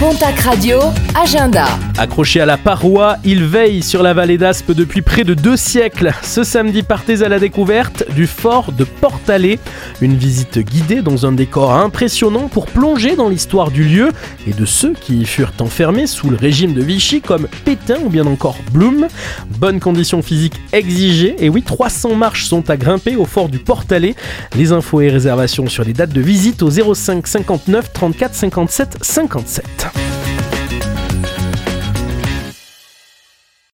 Pontac Radio, agenda. Accroché à la paroi, il veille sur la vallée d'Aspe depuis près de 2 siècles. Ce samedi, partez à la découverte du fort de Portalet. Une visite guidée dans un décor impressionnant pour plonger dans l'histoire du lieu et de ceux qui y furent enfermés sous le régime de Vichy comme Pétain ou bien encore Blum. Bonnes conditions physiques exigées et oui, 300 marches sont à grimper au fort du Portalet. Les infos et réservations sur les dates de visite au 05 59 34 57 57.